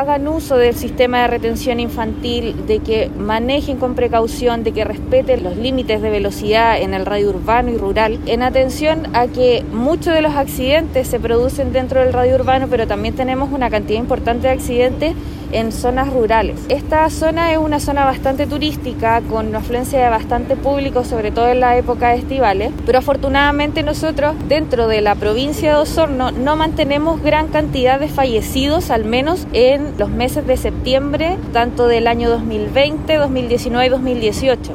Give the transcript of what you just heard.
hagan uso del sistema de retención infantil, de que manejen con precaución, de que respeten los límites de velocidad en el radio urbano y rural, en atención a que muchos de los accidentes se producen dentro del radio urbano, pero también tenemos una cantidad importante de accidentes en zonas rurales. Esta zona es una zona bastante turística, con una afluencia de bastante público, sobre todo en la época de estivales, pero afortunadamente nosotros dentro de la provincia de Osorno no mantenemos gran cantidad de fallecidos, al menos en los meses de septiembre, tanto del año 2020, 2019 y 2018.